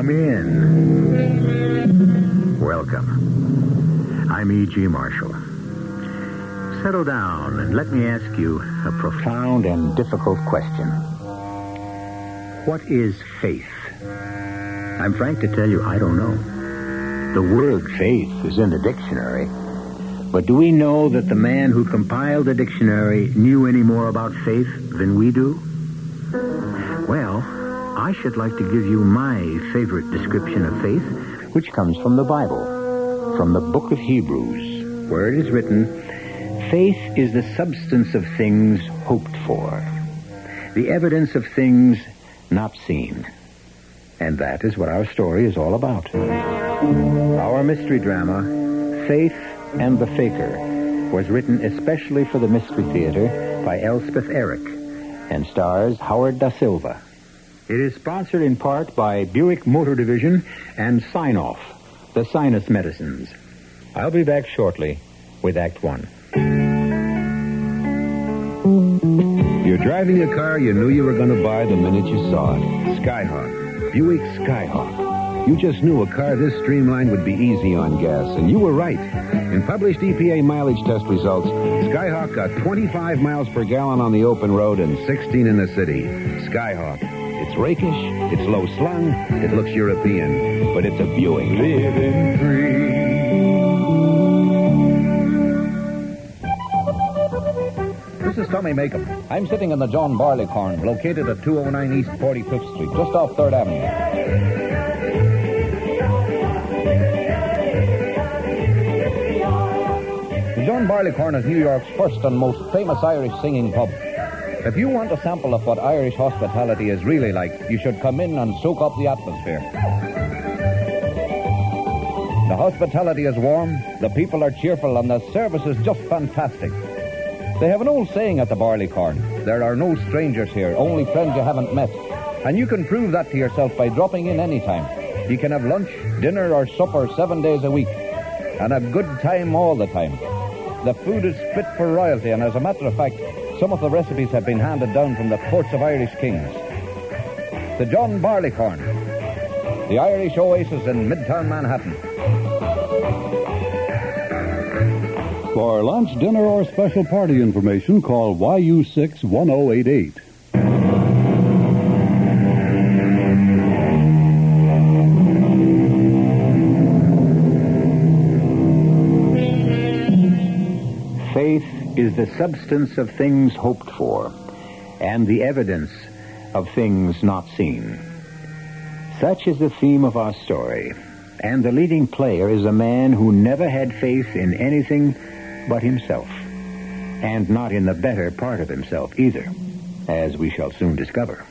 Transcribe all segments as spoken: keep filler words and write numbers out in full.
Come in. Welcome. I'm E G. Marshall. Settle down and let me ask you a profound and difficult question. What is faith? I'm frank to tell you, I don't know. The word faith is in the dictionary. But do we know that the man who compiled the dictionary knew any more about faith than we do? Well, I should like to give you my favorite description of faith, which comes from the Bible, from the book of Hebrews, where it is written, faith is the substance of things hoped for, the evidence of things not seen. And that is what our story is all about. Our mystery drama, Faith and the Faker, was written especially for the Mystery Theater by Elspeth Eric and stars Howard Da Silva. It is sponsored in part by Buick Motor Division and Sign-Off, the sinus medicines. I'll be back shortly with Act One. You're driving a car you knew you were going to buy the minute you saw it. Skyhawk. Buick Skyhawk. You just knew a car this streamlined would be easy on gas, and you were right. In published E P A mileage test results, Skyhawk got twenty-five miles per gallon on the open road and sixteen in the city. Skyhawk. It's rakish, it's low-slung, it looks European, but it's a Buick. Living free. This is Tommy Makem. I'm sitting in the John Barleycorn, located at two oh nine East forty-fifth Street, just off third Avenue. The John Barleycorn is New York's first and most famous Irish singing pub. If you want a sample of what Irish hospitality is really like, you should come in and soak up the atmosphere. The hospitality is warm, the people are cheerful, and the service is just fantastic. They have an old saying at the Barleycorn, there are no strangers here, only friends you haven't met. And you can prove that to yourself by dropping in anytime. You can have lunch, dinner, or supper seven days a week. And a good time all the time. The food is fit for royalty, and as a matter of fact, some of the recipes have been handed down from the courts of Irish kings. The John Barleycorn, the Irish oasis in Midtown Manhattan. For lunch, dinner, or special party information, call Y U six one oh eight eight. Faith is the substance of things hoped for and the evidence of things not seen. Such is the theme of our story, and the leading player is a man who never had faith in anything but himself, and not in the better part of himself either, as we shall soon discover.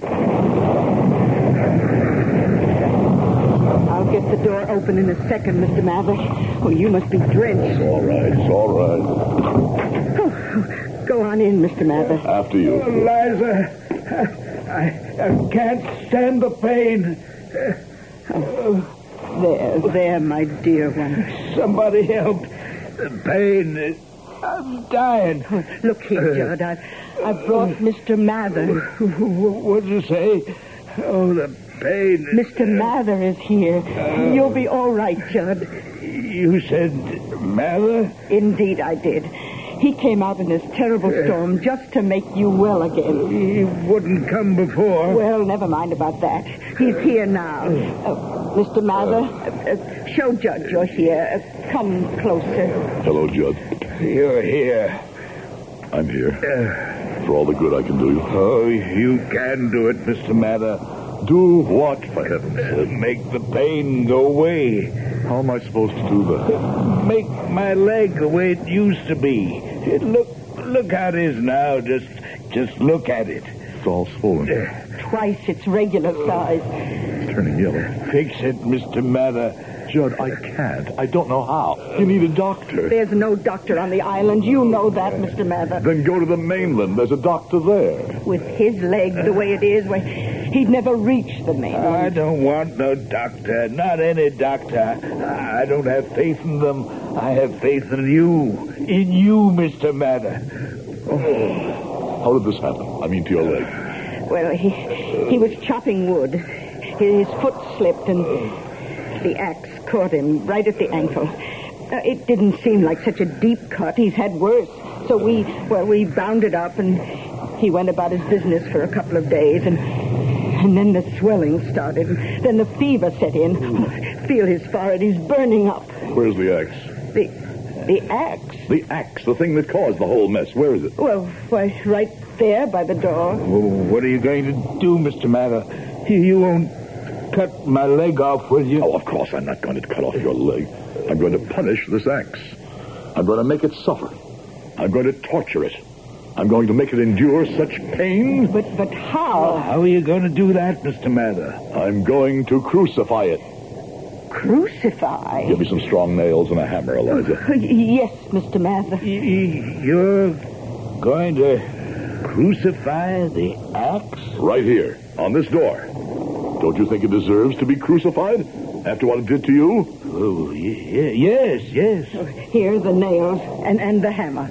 I'll get the door open in a second, Mister Maverick. Oh, you must be drenched. It's all right, it's all right. Oh, go on in, Mister Maverick. After you. Eliza, I, I can't stand the pain. Oh, there, there, my dear one. Somebody help. The pain. I'm dying. Oh, look here, Judd. I've, I've brought Mister Mather. What did you say? Oh, the pain. Mister Mather is here. Uh, You'll be all right, Judd. You said Mather? Indeed, I did. He came out in this terrible storm just to make you well again. He wouldn't come before. Well, never mind about that. He's here now. Uh, Mister Mather, uh, uh, show Judd you're here. Uh, come closer. Hello, Judd. You're here. I'm here. Uh, For all the good I can do you. Oh, you can do it, Mister Mather. Do what, for heaven's sake? Uh, make the pain go away. How am I supposed to do that? Make my leg the way it used to be. It look, look how it is now. Just, just look at it. It's all swollen. Uh, Twice its regular size. It's turning yellow. Fix it, Mister Mather. Judd, I can't. I don't know how. You need a doctor. There's no doctor on the island. You know that, Mister Mather. Then go to the mainland. There's a doctor there. With his leg the way it is, well, he'd never reach the mainland. I don't want no doctor. Not any doctor. I don't have faith in them. I have faith in you. In you, Mister Mather. Oh. How did this happen? I mean, to your leg. Well, he he was chopping wood. his foot slipped and the axe caught him right at the ankle. Uh, it didn't seem like such a deep cut. He's had worse. So we, well, we bound it up and he went about his business for a couple of days and and then the swelling started. And then the fever set in. Oh, feel his forehead. He's burning up. Where's the axe? The, the axe? The axe, the thing that caused the whole mess. Where is it? Well, why, right there by the door. Well, what are you going to do, Mister Mather? You, you won't cut my leg off, will you? Oh, of course I'm not going to cut off your leg. I'm going to punish this axe. I'm going to make it suffer. I'm going to torture it. I'm going to make it endure such pain. But but how? How are you going to do that, Mister Mather? I'm going to crucify it. Crucify? Give me some strong nails and a hammer, Eliza. Oh, yes, Mister Mather. Y- y- You're going to crucify the axe? Right here, on this door. Don't you think it deserves to be crucified after what it did to you? Oh, y- y- yes, yes. Here are the nails and, and the hammer.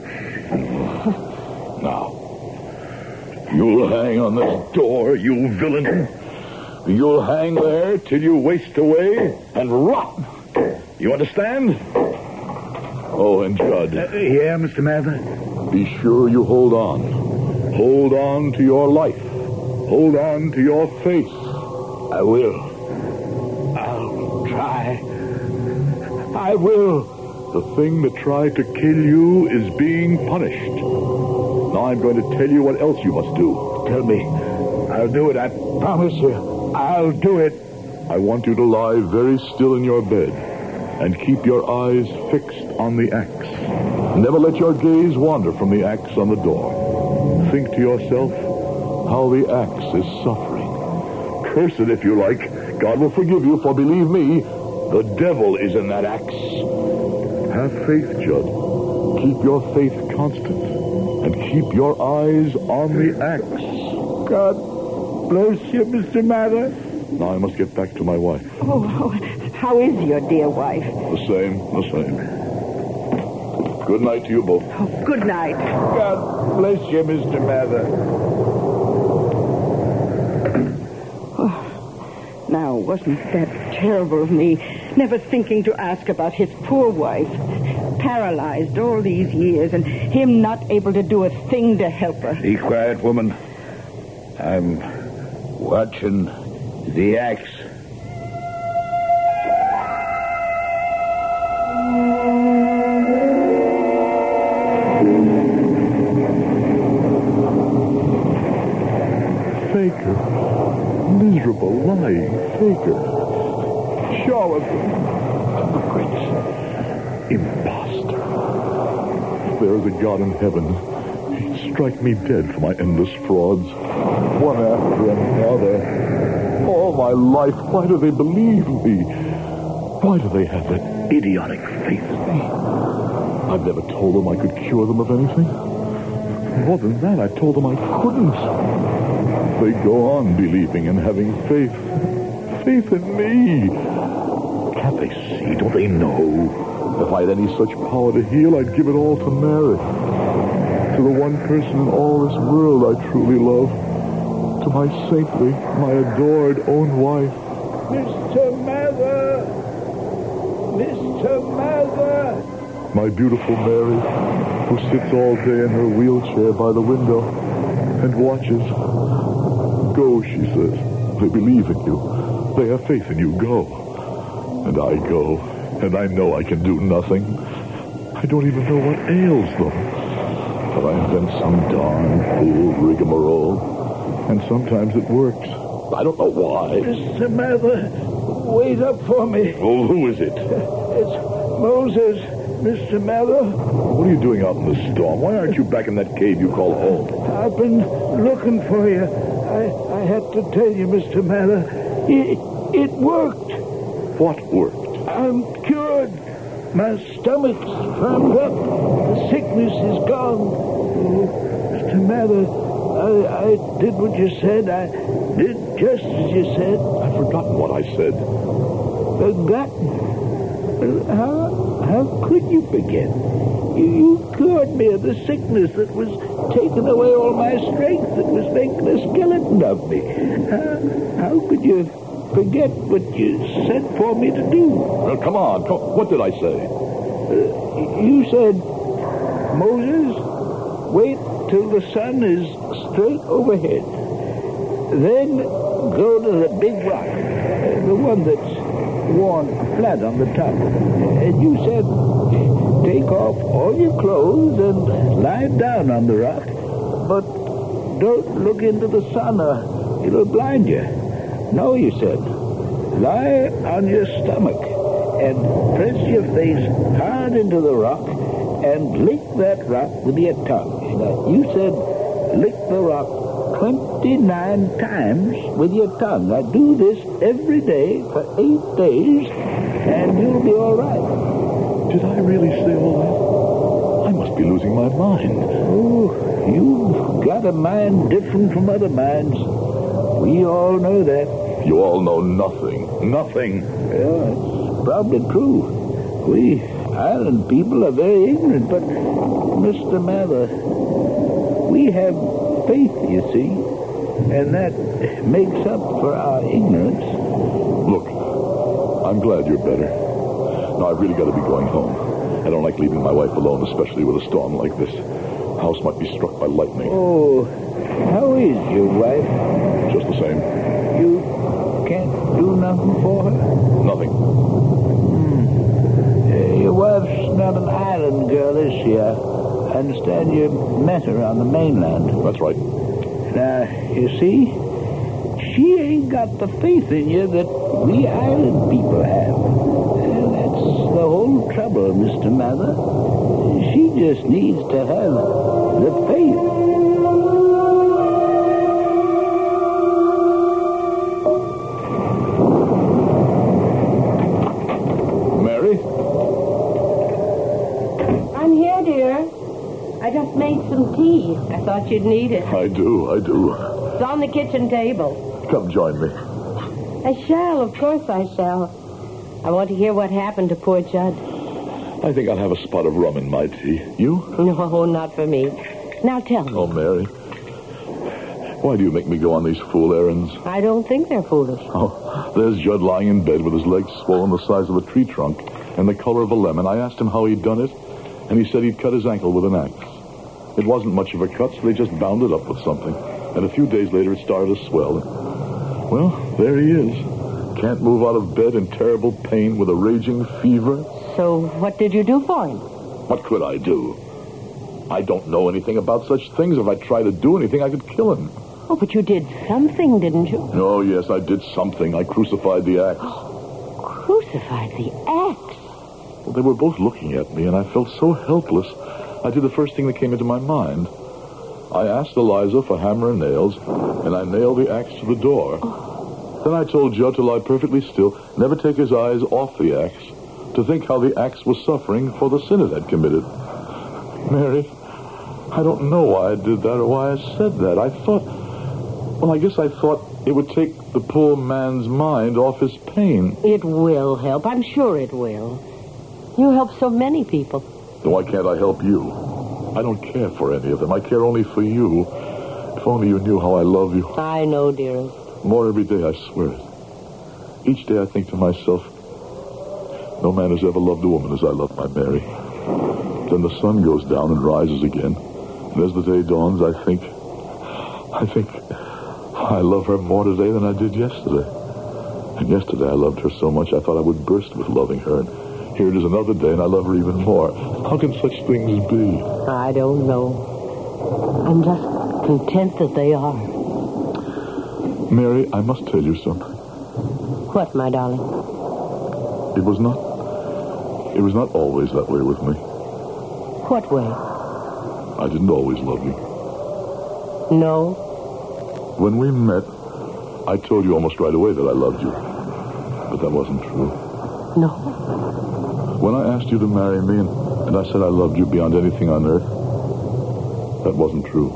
Now, you'll hang on this door, you villain. You'll hang there till you waste away and rot. You understand? Oh, and Judd. Uh, yeah, Mister Mather? Be sure you hold on. Hold on to your life. Hold on to your faith. I will. I'll try. I will. The thing that tried to kill you is being punished. Now I'm going to tell you what else you must do. Tell me. I'll do it. I promise you. I'll do it. I want you to lie very still in your bed and keep your eyes fixed on the axe. Never let your gaze wander from the axe on the door. Think to yourself how the axe is suffering. Curse it if you like. God will forgive you, for believe me, the devil is in that axe. Have faith, Judd. Keep your faith constant. And keep your eyes on the axe. God bless you, Mister Mather. Now I must get back to my wife. Oh, how is your dear wife? The same, the same. Good night to you both. Oh, good night. God bless you, Mister Mather. Oh, now, wasn't that terrible of me, never thinking to ask about his poor wife? Paralyzed all these years, and him not able to do a thing to help her. Be quiet, woman. I'm watching the axe. Faker. Miserable, lying faker. Charlatan. Hypocrite. Imposter. If there is a God in heaven, he'd strike me dead for my endless frauds. One after another. All my life, why do they believe me? Why do they have that idiotic faith in me? I've never told them I could cure them of anything. More than that, I told them I couldn't. They go on believing and having faith. Faith in me. Can't they see? Don't they know? If I had any such power to heal, I'd give it all to Mary. To the one person in all this world I truly love. To my saintly, my adored own wife. Mister Mather! Mister Mather! My beautiful Mary, who sits all day in her wheelchair by the window and watches. Go, she says. They believe in you. They have faith in you. Go. And I go. And I know I can do nothing. I don't even know what ails them. But I invent some darn fool rigmarole. And sometimes it works. I don't know why. Mister Mather, wait up for me. Well, who is it? It's Moses, Mister Mather. What are you doing out in the storm? Why aren't you back in that cave you call home? I've been looking for you. I, I had to tell you, Mister Mather. It, it worked. What worked? I'm cured. My stomach's firmed up. The sickness is gone. Oh, Mister Mather, I, I did what you said. I did just as you said. I've forgotten what I said. Forgotten? How, how could you forget? You, you cured me of the sickness that was taking away all my strength, that was making a skeleton of me. How, how could you forget what you said for me to do. Well, come on. Come, what did I say? Uh, you said, Moses, wait till the sun is straight overhead. Then go to the big rock, uh, the one that's worn flat on the top. And you said, take off all your clothes and lie down on the rock, but don't look into the sun or it'll blind you. No, you said, lie on your stomach and press your face hard into the rock and lick that rock with your tongue. Now, you said, lick the rock twenty-nine times with your tongue. Now, do this every day for eight days, and you'll be all right. Did I really say all that? I must be losing my mind. Oh, you've got a mind different from other minds. We all know that. You all know nothing. Nothing. Yeah, it's probably true. We island people are very ignorant, but, Mister Mather, we have faith, you see, and that makes up for our ignorance. Look, I'm glad you're better. Now, I've really got to be going home. I don't like leaving my wife alone, especially with a storm like this. The house might be struck by lightning. Oh, how is your wife? Just the same. You can't do nothing for her? Nothing. Hmm. Uh, your wife's not an island girl, is she? I understand you met her on the mainland. That's right. Now, you see, she ain't got the faith in you that we island people have. And that's the whole trouble, Mister Mather. She just needs to have the faith. Mary? I'm here, dear. I just made some tea. I thought you'd need it. I do, I do. It's on the kitchen table. Come join me. I shall, of course I shall. I want to hear what happened to poor Judd. I think I'll have a spot of rum in my tea. You? No, not for me. Now tell me. Oh, Mary. Why do you make me go on these fool errands? I don't think they're foolish. Oh, there's Judd lying in bed with his legs swollen the size of a tree trunk and the color of a lemon. I asked him how he'd done it, and he said he'd cut his ankle with an axe. It wasn't much of a cut, so they just bound it up with something. And a few days later, it started to swell. Well, there he is. Can't move out of bed in terrible pain with a raging fever. So what did you do for him? What could I do? I don't know anything about such things. If I tried to do anything, I could kill him. Oh, but you did something, didn't you? Oh, yes, I did something. I crucified the axe. Crucified the axe? Well, they were both looking at me, and I felt so helpless, I did the first thing that came into my mind. I asked Eliza for hammer and nails, and I nailed the axe to the door. Oh. Then I told Judd to lie perfectly still, never take his eyes off the axe, to think how the axe was suffering for the sin it had committed. Mary, I don't know why I did that or why I said that. I thought, well, I guess I thought it would take the poor man's mind off his pain. It will help. I'm sure it will. You help so many people. Then why can't I help you? I don't care for any of them. I care only for you. If only you knew how I love you. I know, dearest. More every day, I swear it. Each day I think to myself, no man has ever loved a woman as I love my Mary. Then the sun goes down and rises again. And as the day dawns, I think, I think, I love her more today than I did yesterday. And yesterday I loved her so much I thought I would burst with loving her. And here it is another day and I love her even more. How can such things be? I don't know. I'm just content that they are. Mary, I must tell you something. What, my darling? It was not, it was not always that way with me. What way? I didn't always love you. No. When we met, I told you almost right away that I loved you. But that wasn't true. No. When I asked you to marry me and, and I said I loved you beyond anything on earth, that wasn't true.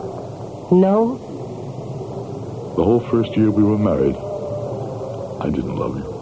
No? The whole first year we were married, I didn't love you.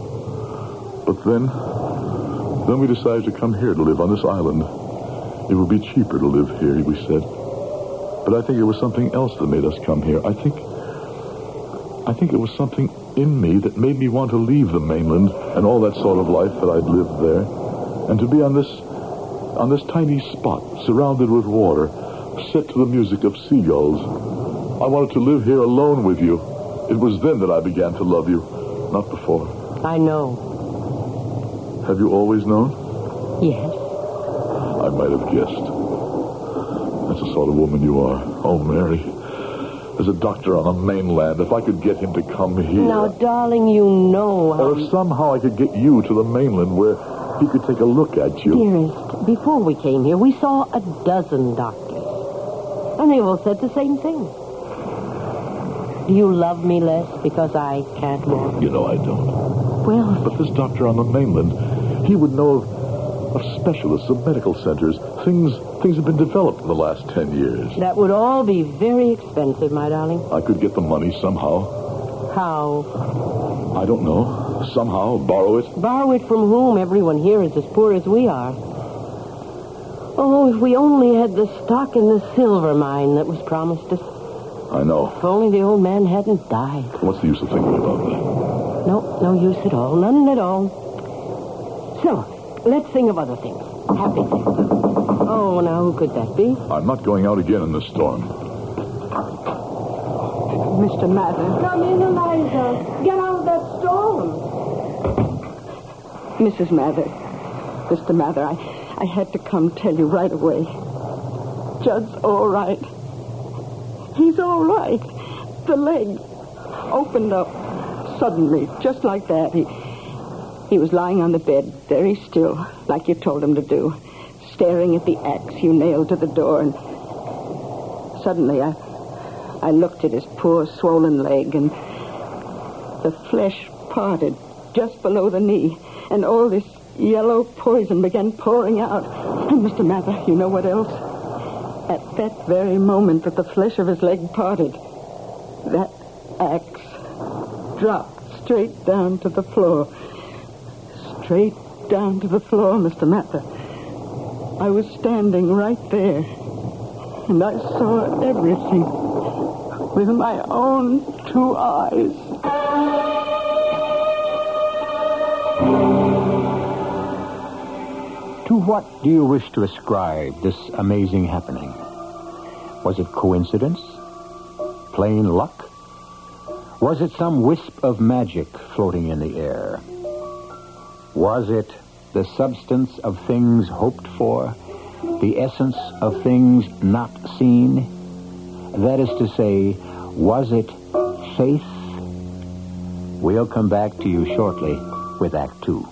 But then, then we decided to come here to live on this island. It would be cheaper to live here, we said. But I think it was something else that made us come here. I think, I think it was something in me that made me want to leave the mainland and all that sort of life that I'd lived there, and to be on this on this tiny spot, surrounded with water, set to the music of seagulls. I wanted to live here alone with you. It was then that I began to love you, not before. I know. Have you always known? Yes. I might have guessed. That's the sort of woman you are. Oh, Mary. There's a doctor on the mainland. If I could get him to come here... Now, darling, you know how... Or if somehow I could get you to the mainland where he could take a look at you. Dearest, before we came here, we saw a dozen doctors. And they all said the same thing. Do you love me less because I can't walk? You know I don't. Well... But this doctor on the mainland, he would know of, of specialists, of medical centers. Things things have been developed in the last ten years. That would all be very expensive, my darling. I could get the money somehow. How? I don't know. Somehow, borrow it. Borrow it from whom? Everyone here is as poor as we are. Oh, if we only had the stock in the silver mine that was promised us. I know. If only the old man hadn't died. What's the use of thinking about that? No, no use at all. None at all. So, let's think of other things. Happy things. Oh, now who could that be? I'm not going out again in this storm. Mister Mather. Come in, Eliza. Get out of that storm. Missus Mather. Mister Mather, I, I had to come tell you right away. Judd's all right. He's all right. The leg opened up suddenly, just like that. He, he was lying on the bed, very still, like you told him to do, staring at the axe you nailed to the door, and suddenly I, I looked at his poor swollen leg, and the flesh parted just below the knee, and all this yellow poison began pouring out. And Mister Mather, you know what else? At that very moment that the flesh of his leg parted, that axe dropped straight down to the floor. Straight down to the floor, Mister Mather. I was standing right there, and I saw everything with my own two eyes. To what do you wish to ascribe this amazing happening? Was it coincidence? Plain luck? Was it some wisp of magic floating in the air? Was it the substance of things hoped for? The essence of things not seen? That is to say, was it faith? We'll come back to you shortly with Act Two.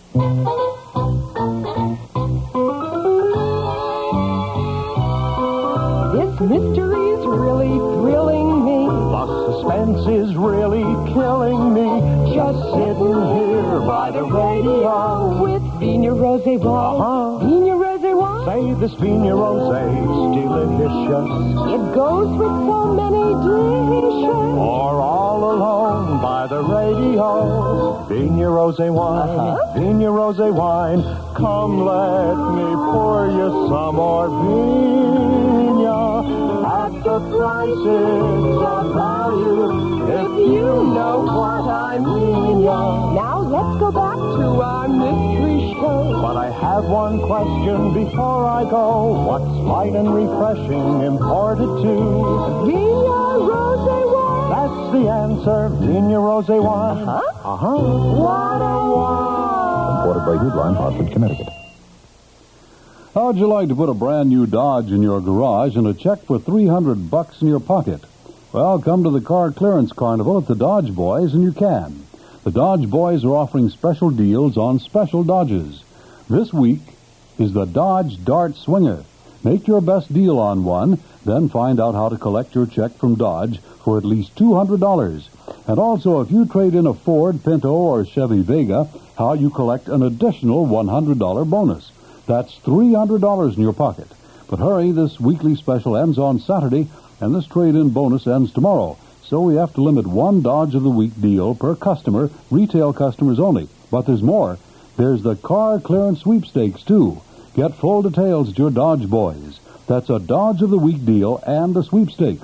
This mystery is really thrilling me. The suspense is really killing me. Just sitting here by the radio With Vina Rose wine. Uh-huh. Vina Rose wine. Say this Vina Rose's delicious. It goes with so many dishes. Or all alone by the radio. Vina Rose wine. Uh-huh. Vina Rose wine. Come let me pour you some more Vina. At the prices of value. If you know what I mean. Now let's go back to our mystery show. But I have one question before I go. What's light and refreshing imported to? Vina Rose wine. That's the answer. Vina Rose wine. Huh? Uh-huh. What a wine. Imported by Hoodline, Hartford, Connecticut. How'd you like to put a brand new Dodge in your garage and a check for three hundred bucks in your pocket? Well, come to the Car Clearance Carnival at the Dodge Boys and you can. The Dodge Boys are offering special deals on special Dodges. This week is the Dodge Dart Swinger. Make your best deal on one, then find out how to collect your check from Dodge for at least two hundred dollars. And also, if you trade in a Ford, Pinto, or Chevy Vega, how you collect an additional one hundred dollars bonus. That's three hundred dollars in your pocket. But hurry, this weekly special ends on Saturday, and this trade-in bonus ends tomorrow. So we have to limit one Dodge of the Week deal per customer, retail customers only. But there's more. There's the Car Clearance Sweepstakes, too. Get full details at your Dodge Boys. That's a Dodge of the Week deal and the sweepstakes.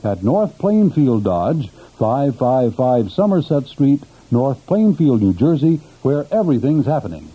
at North Plainfield Dodge, five five five Somerset Street, North Plainfield, New Jersey, where everything's happening.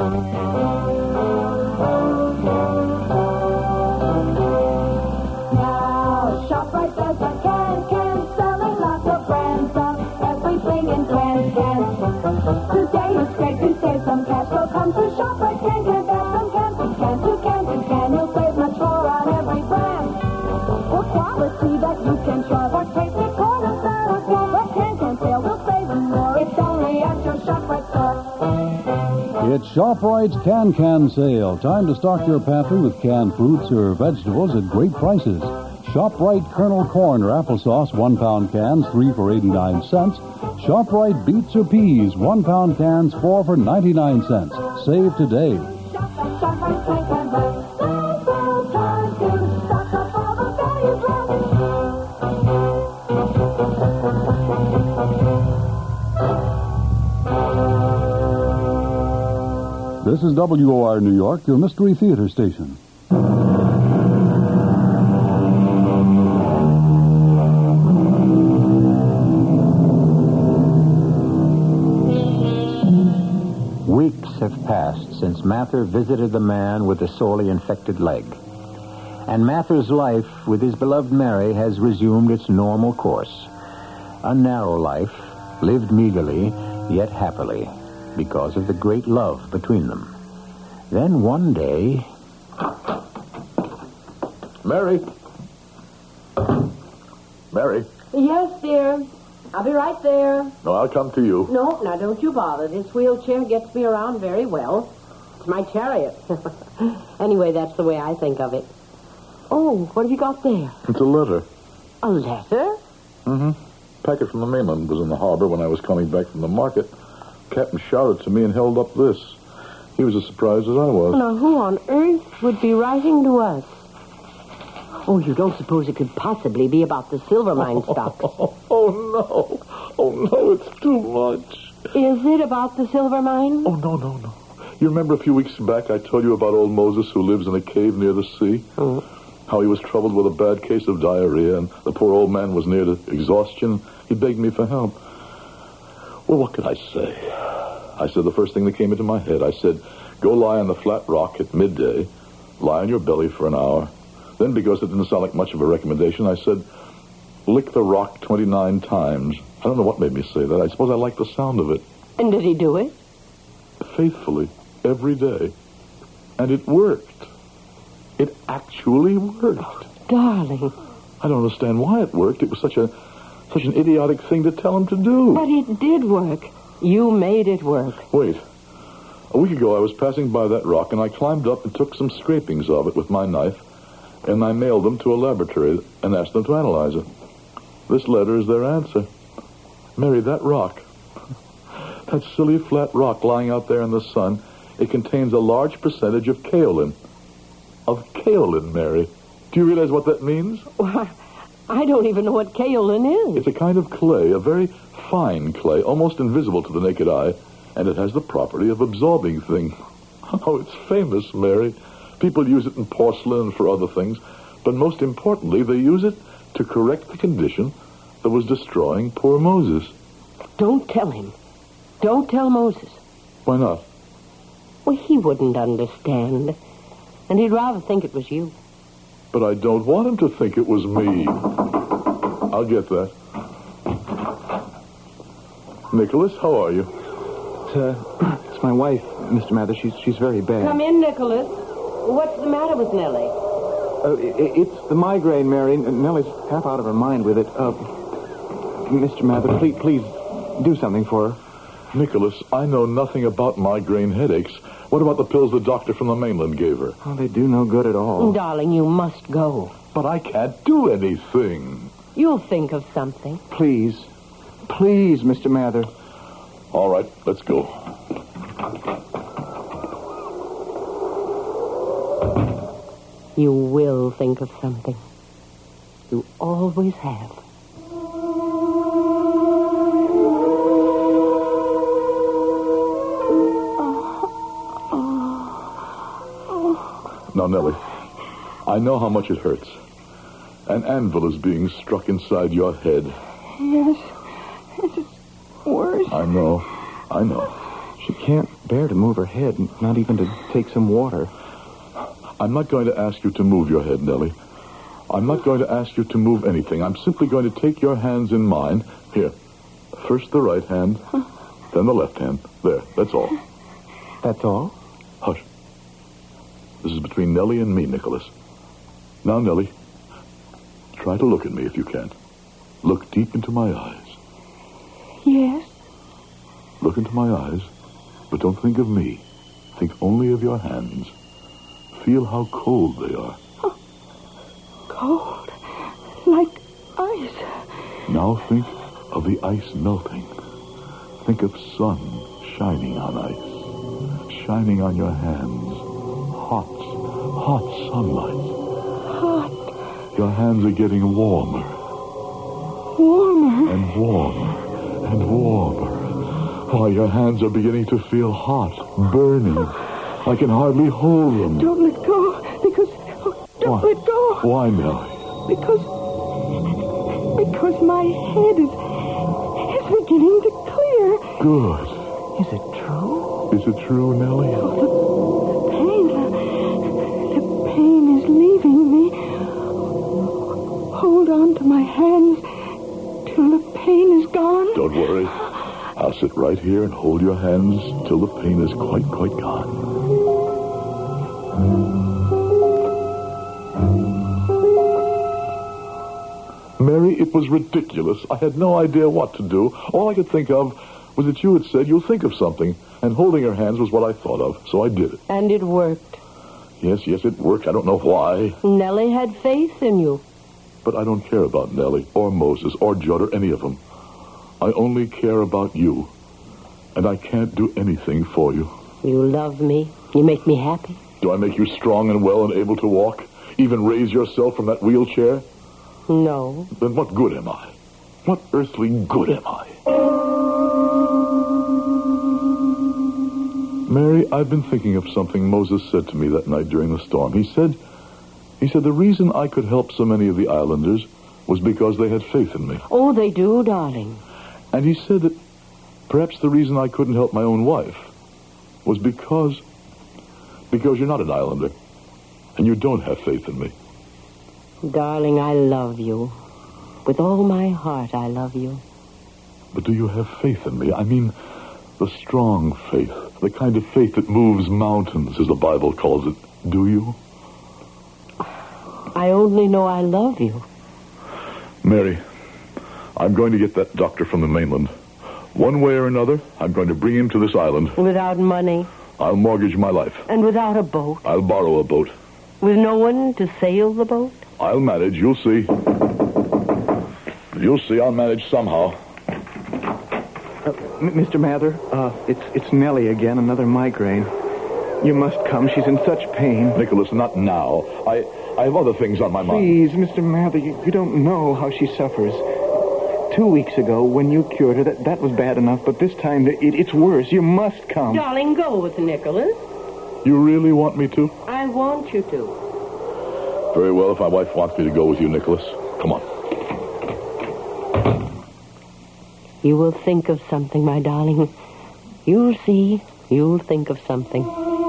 Today it's great to save some cash, so come to ShopRite Can Can. There's some can from can to can to can. You'll save much more on every brand. For quality that you can trust. For tasty corners that are good. But Can Can sale will save them more. It's only at your ShopRite store. It's ShopRite's Can Can sale. Time to stock your pantry with canned fruits or vegetables at great prices. ShopRite Kernel Corn or Applesauce one-pound cans, three for eighty-nine cents. ShopRite Beets or Peas, one-pound cans, four for ninety-nine cents. Save today. This is W O R New York, your Mystery Theater station. Weeks have passed since Mather visited the man with the sorely infected leg. And Mather's life with his beloved Mary has resumed its normal course. A narrow life, lived meagerly, yet happily, because of the great love between them. Then one day... Mary? Mary? Yes, dear. I'll be right there. No, I'll come to you. No, now don't you bother. This wheelchair gets me around very well. It's my chariot. Anyway, that's the way I think of it. Oh, what have you got there? It's a letter. A letter? Mm-hmm. Packet from the mainland was in the harbor when I was coming back from the market. Captain shouted to me and held up this. He was as surprised as I was. Now, who on earth would be writing to us? Oh, you don't suppose it could possibly be about the silver mine stocks? Oh, oh, no. Oh, no, it's too much. Is it about the silver mine? Oh, no, no, no. You remember a few weeks back I told you about old Moses who lives in a cave near the sea? Oh. How he was troubled with a bad case of diarrhea, and the poor old man was near to exhaustion. He begged me for help. Well, what could I say? I said the first thing that came into my head. I said, go lie on the flat rock at midday, lie on your belly for an hour. Then, because it didn't sound like much of a recommendation, I said, lick the rock twenty-nine times. I don't know what made me say that. I suppose I liked the sound of it. And did he do it? Faithfully, every day. And it worked. It actually worked. Oh, darling. I don't understand why it worked. It was such a such an idiotic thing to tell him to do. But it did work. You made it work. Wait. A week ago, I was passing by that rock, and I climbed up and took some scrapings of it with my knife, and I mailed them to a laboratory and asked them to analyze it. This letter is their answer. Mary, that rock, that silly flat rock lying out there in the sun, it contains a large percentage of kaolin. Of kaolin, Mary. Do you realize what that means? Well, I don't even know what kaolin is. It's a kind of clay, a very fine clay, almost invisible to the naked eye, and it has the property of absorbing things. Oh, it's famous, Mary. People use it in porcelain and for other things, but most importantly, they use it to correct the condition that was destroying poor Moses. Don't tell him. Don't tell Moses. Why not? Well, he wouldn't understand, and he'd rather think it was you. But I don't want him to think it was me. I'll get that. Nicholas, how are you? It's, uh, it's my wife, Mister Mather. She's she's very bad. Come in, Nicholas. What's the matter with Nellie? Uh, it, it's the migraine, Mary. Nellie's half out of her mind with it. Uh, Mister Mather, please, please do something for her. Nicholas, I know nothing about migraine headaches. What about the pills the doctor from the mainland gave her? Oh, they do no good at all. Darling, you must go. But I can't do anything. You'll think of something. Please. Please, Mister Mather. All right, let's go. You will think of something. You always have. Now, Nellie, I know how much it hurts. An anvil is being struck inside your head. Yes. It's worse. I know. I know. She can't bear to move her head, not even to take some water. I'm not going to ask you to move your head, Nellie. I'm not going to ask you to move anything. I'm simply going to take your hands in mine. Here. First the right hand, then the left hand. There. That's all. That's all? Hush. This is between Nellie and me, Nicholas. Now, Nellie, try to look at me if you can. Look deep into my eyes. Yes. Look into my eyes, but don't think of me. Think only of your hands. Feel how cold they are. Oh, cold. Like ice. Now think of the ice melting. Think of sun shining on ice. Shining on your hands. Hot, hot sunlight. Hot. Your hands are getting warmer. Warmer. And warmer. And warmer. Why, your hands are beginning to feel hot, burning. I can hardly hold them. Don't let go, because... Oh, don't Why? let go. Why, Nellie? Because... Because my head is... is beginning to clear. Good. Is it true? Is it true, Nellie? Oh, the pain... The pain is leaving me. Hold on to my hands till the pain is gone. Don't worry. I'll sit right here and hold your hands till the pain is quite, quite gone. Mary, it was ridiculous. I had no idea what to do. All I could think of was that you had said you'll think of something, and holding her hands was what I thought of, so I did it. And it worked. Yes, yes, it worked. I don't know why. Nellie had faith in you. But I don't care about Nellie, or Moses, or Judd, or any of them. I only care about you, and I can't do anything for you. You love me. You make me happy. Do I make you strong and well and able to walk? Even raise yourself from that wheelchair? No. Then what good am I? What earthly good am I? Mary, I've been thinking of something Moses said to me that night during the storm. He said, he said the reason I could help so many of the islanders was because they had faith in me. Oh, they do, darling. And he said that perhaps the reason I couldn't help my own wife was because... because you're not an islander. And you don't have faith in me. Darling, I love you. With all my heart, I love you. But do you have faith in me? I mean, the strong faith. The kind of faith that moves mountains, as the Bible calls it. Do you? I only know I love you. Mary, I'm going to get that doctor from the mainland. One way or another, I'm going to bring him to this island. Without money. I'll mortgage my life. And without a boat. I'll borrow a boat. With no one to sail the boat? I'll manage, you'll see. You'll see, I'll manage somehow. Uh, M- Mister Mather, uh, it's it's Nellie again, another migraine. You must come. She's in such pain. Nicholas, not now. I, I have other things on my mind. Please, Mister Mather, you, you don't know how she suffers. Two weeks ago, when you cured her, that, that was bad enough, but this time it, it's worse. You must come. Darling, go with Nicholas. You really want me to? I want you to. Very well, if my wife wants me to go with you, Nicholas. Come on. You will think of something, my darling. You'll see. You'll think of something.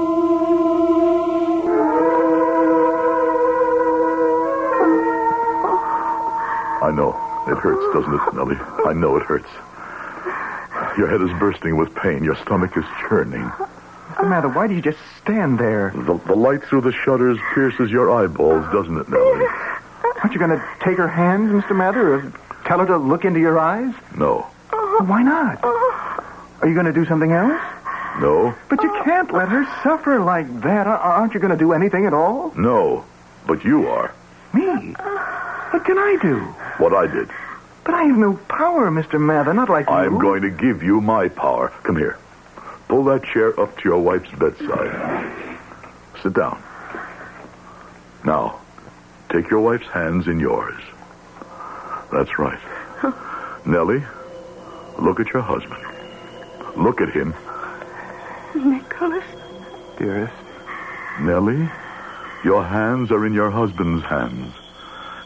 I know. It hurts, doesn't it, Nellie? I know it hurts. Your head is bursting with pain. Your stomach is churning. What's the matter? Why do you just stand there? The, the light through the shutters pierces your eyeballs, doesn't it, Nellie? Aren't you going to take her hands, Mister Mather, or tell her to look into your eyes? No. Why not? Are you going to do something else? No. But you can't let her suffer like that. Aren't you going to do anything at all? No. But you are. Me? What can I do? What I did. But I have no power, Mister Mather, not like you. I'm going to give you my power. Come here. Pull that chair up to your wife's bedside. Sit down. Now, take your wife's hands in yours. That's right. Nellie, look at your husband. Look at him. Nicholas? Dearest. Nellie, your hands are in your husband's hands.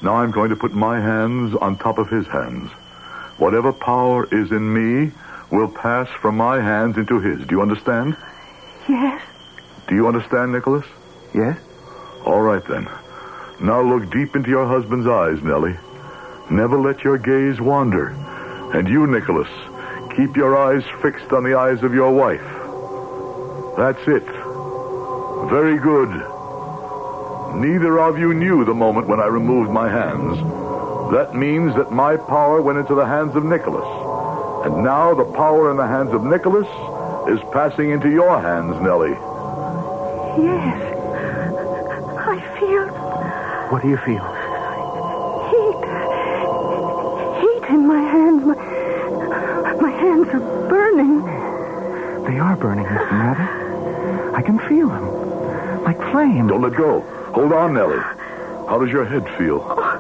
Now I'm going to put my hands on top of his hands. Whatever power is in me will pass from my hands into his. Do you understand? Yes. Do you understand, Nicholas? Yes? All right, then. Now look deep into your husband's eyes, Nellie. Never let your gaze wander. And you, Nicholas, keep your eyes fixed on the eyes of your wife. That's it. Very good. Neither of you knew the moment when I removed my hands. That means that my power went into the hands of Nicholas. And now the power in the hands of Nicholas is passing into your hands, Nellie. Yes. I feel What do you feel? heat. Heat in my hands. My, my hands are burning. They are burning, Mister Mather. I can feel them. Like flame. Don't let go. Hold on, Nellie. How does your head feel?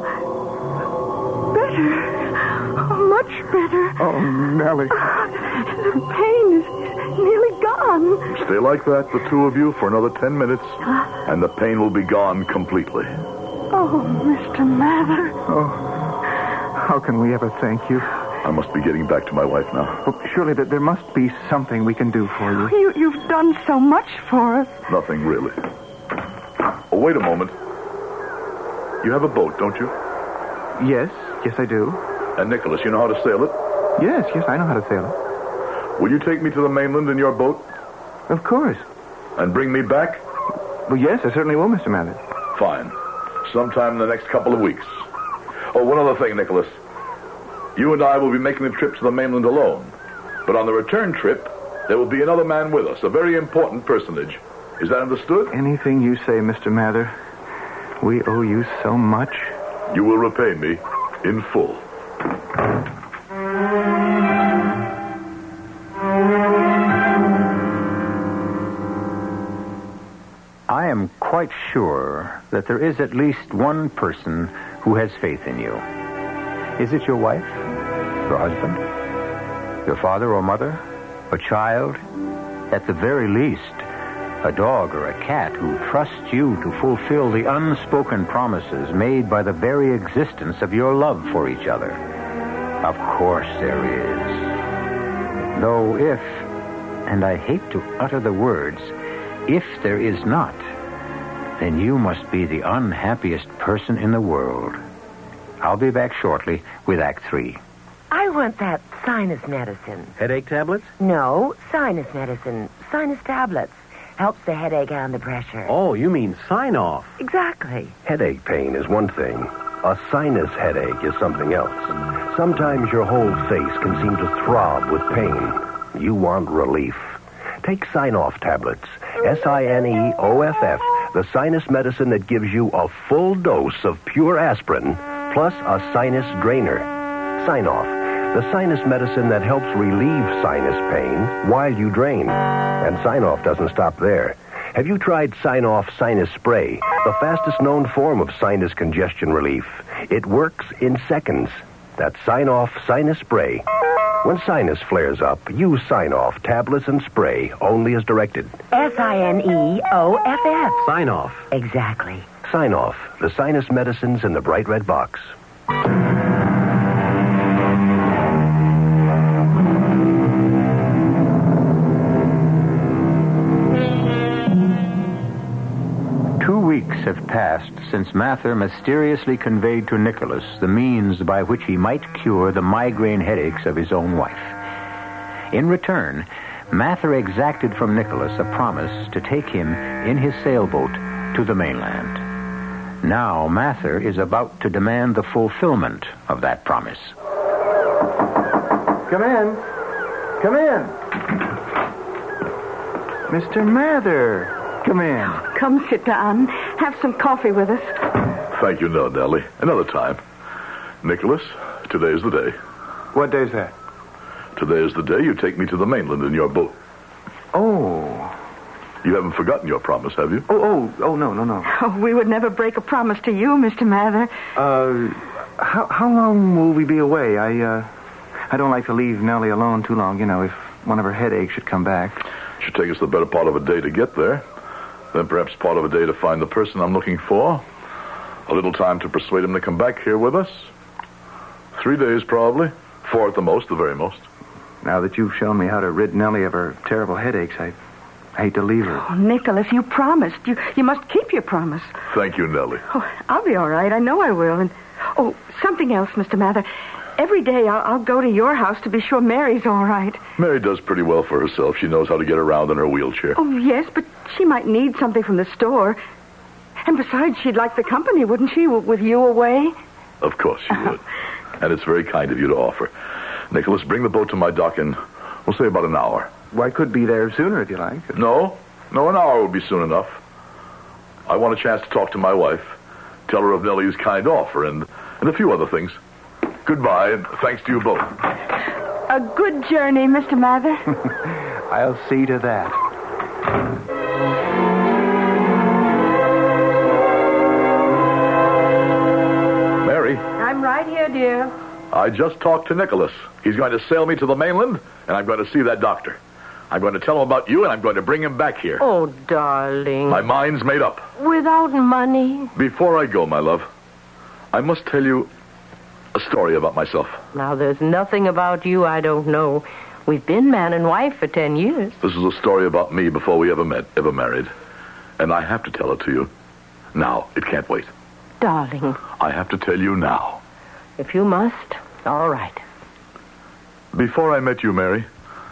Better. Oh, much better. Oh, Nellie. The pain is nearly gone. Stay like that, the two of you, for another ten minutes, and the pain will be gone completely. Oh, Mister Mather. Oh, how can we ever thank you? I must be getting back to my wife now. Well, surely that there must be something we can do for you. You, you've done so much for us. Nothing really. Oh, wait a moment. You have a boat, don't you? Yes, yes I do. And Nicholas, you know how to sail it? Yes, yes, I know how to sail it. Will you take me to the mainland in your boat? Of course. And bring me back? Well, yes, I certainly will, Mister Mather. Fine. Sometime in the next couple of weeks. Oh, one other thing, Nicholas. You and I will be making the trip to the mainland alone. But on the return trip, there will be another man with us, a very important personage. Is that understood? Anything you say, Mister Mather. We owe you so much. You will repay me in full. I am quite sure that there is at least one person who has faith in you. Is it your wife? Your husband? Your father or mother? A child? At the very least, a dog or a cat who trusts you to fulfill the unspoken promises made by the very existence of your love for each other. Of course there is. Though if, and I hate to utter the words, if there is not, then you must be the unhappiest person in the world. I'll be back shortly with Act Three. I want that sinus medicine. Headache tablets? No, sinus medicine. Sinus tablets. Helps the headache and the pressure. Oh, you mean sign-off. Exactly. Headache pain is one thing. A sinus headache is something else. Sometimes your whole face can seem to throb with pain. You want relief. Take Sign-Off tablets. S I N E O F F, the sinus medicine that gives you a full dose of pure aspirin, plus a sinus drainer. Sign-Off, the sinus medicine that helps relieve sinus pain while you drain. And Sign-Off doesn't stop there. Have you tried Sign-Off Sinus Spray, the fastest known form of sinus congestion relief? It works in seconds. That's Sign-Off Sinus Spray. When sinus flares up, use Sign-Off tablets and spray only as directed. S I N E O F F. Sign-Off. Exactly. Sign-Off, the sinus medicines in the bright red box. Two weeks have passed since Mather mysteriously conveyed to Nicholas the means by which he might cure the migraine headaches of his own wife. In return, Mather exacted from Nicholas a promise to take him in his sailboat to the mainland. Now Mather is about to demand the fulfillment of that promise. Come in. Come in. Mister Mather. Come in. Come sit down. Have some coffee with us. Thank you, no, Nellie. Another time. Nicholas, today's the day. What day's that? Today is the day you take me to the mainland in your boat. Oh. You haven't forgotten your promise, have you? Oh, oh, oh, no, no, no. Oh, we would never break a promise to you, Mister Mather. Uh, how how long will we be away? I, uh, I don't like to leave Nellie alone too long, you know, if one of her headaches should come back. It should take us the better part of a day to get there. Then perhaps part of a day to find the person I'm looking for. A little time to persuade him to come back here with us. Three days, probably. Four at the most, the very most. Now that you've shown me how to rid Nellie of her terrible headaches, I hate to leave her. Oh, Nicholas, you promised. You you must keep your promise. Thank you, Nellie. Oh, I'll be all right. I know I will. And oh, something else, Mister Mather. Every day I'll, I'll go to your house to be sure Mary's all right. Mary does pretty well for herself. She knows how to get around in her wheelchair. Oh, yes, but she might need something from the store. And besides, she'd like the company, wouldn't she, with you away? Of course she would. And it's very kind of you to offer. Nicholas, bring the boat to my dock in, we'll say about an hour. Well, I could be there sooner if you like. No. No, an hour would be soon enough. I want a chance to talk to my wife, tell her of Nellie's kind offer, and, and a few other things. Goodbye, and thanks to you both. A good journey, Mister Mather. I'll see to that. Mary. I'm right here, dear. I just talked to Nicholas. He's going to sail me to the mainland, and I'm going to see that doctor. I'm going to tell him about you, and I'm going to bring him back here. Oh, darling. My mind's made up. Without money? Before I go, my love, I must tell you a story about myself. Now, there's nothing about you I don't know. We've been man and wife for ten years. This is a story about me before we ever met, ever married. And I have to tell it to you. Now. It can't wait. Darling. I have to tell you now. If you must, all right. Before I met you, Mary,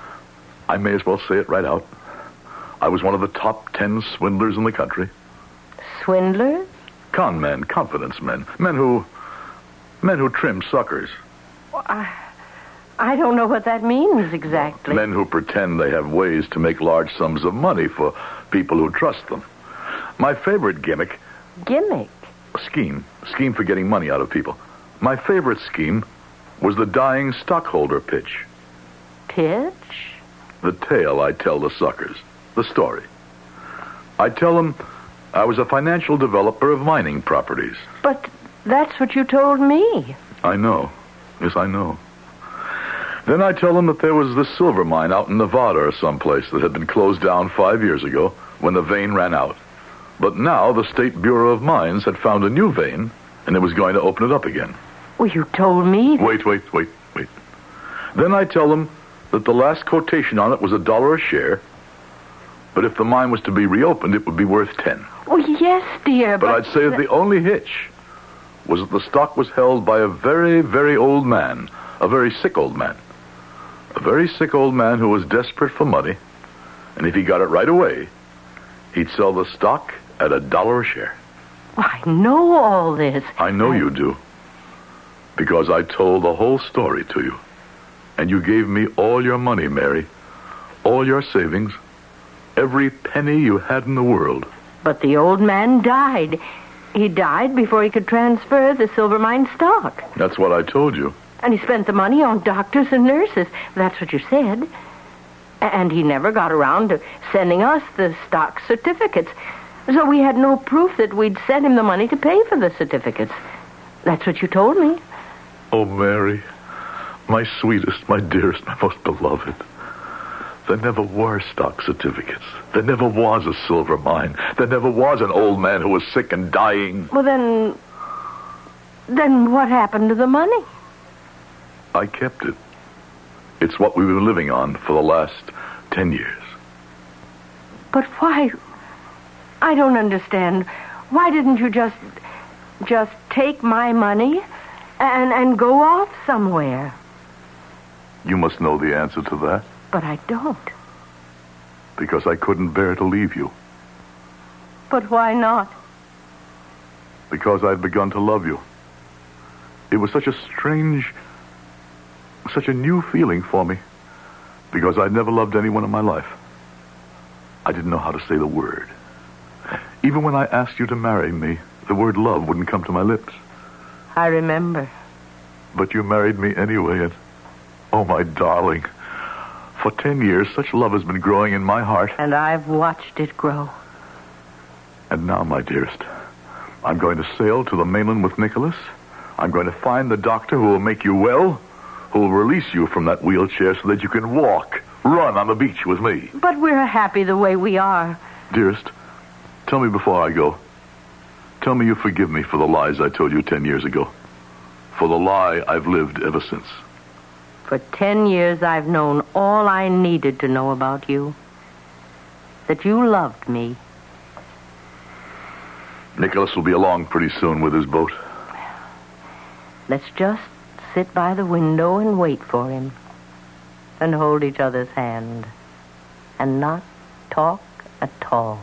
I may as well say it right out. I was one of the top ten swindlers in the country. Swindlers? Con men, confidence men. Men who... Men who trim suckers. Well, I, I don't know what that means exactly. Men who pretend they have ways to make large sums of money for people who trust them. My favorite gimmick... Gimmick? Scheme. Scheme for getting money out of people. My favorite scheme was the dying stockholder pitch. Pitch? The tale I tell the suckers. The story. I tell them I was a financial developer of mining properties. But that's what you told me. I know. Yes, I know. Then I tell them that there was this silver mine out in Nevada or someplace that had been closed down five years ago when the vein ran out. But now the State Bureau of Mines had found a new vein, and it was going to open it up again. Well, you told me... Wait, wait, wait, wait. Then I tell them that the last quotation on it was a dollar a share, but if the mine was to be reopened, it would be worth ten. Oh, yes, dear, but... But I'd say that the only hitch was that the stock was held by a very, very old man, a very sick old man. A very sick old man who was desperate for money, and if he got it right away, he'd sell the stock at a dollar a share. I know all this. I know I... you do. Because I told the whole story to you. And you gave me all your money, Mary. All your savings. Every penny you had in the world. But the old man died. He died before he could transfer the silver mine stock. That's what I told you. And he spent the money on doctors and nurses. That's what you said. And he never got around to sending us the stock certificates. So we had no proof that we'd sent him the money to pay for the certificates. That's what you told me. Oh, Mary, my sweetest, my dearest, my most beloved. There never were stock certificates. There never was a silver mine. There never was an old man who was sick and dying. Well, then... Then what happened to the money? I kept it. It's what we've been living on for the last ten years. But why... I don't understand. Why didn't you just... just take my money and, and go off somewhere? You must know the answer to that. But I don't. Because I couldn't bear to leave you. But why not? Because I'd begun to love you. It was such a strange, such a new feeling for me. Because I'd never loved anyone in my life. I didn't know how to say the word. Even when I asked you to marry me, the word love wouldn't come to my lips. I remember. But you married me anyway, and... Oh, my darling... For ten years, such love has been growing in my heart. And I've watched it grow. And now, my dearest, I'm going to sail to the mainland with Nicholas. I'm going to find the doctor who will make you well, who will release you from that wheelchair so that you can walk, run on the beach with me. But we're happy the way we are. Dearest, tell me before I go, Tell me you forgive me for the lies I told you ten years ago. For the lie I've lived ever since. For ten years, I've known all I needed to know about you. That you loved me. Nicholas will be along pretty soon with his boat. Let's just sit by the window and wait for him. And hold each other's hand. And not talk at all.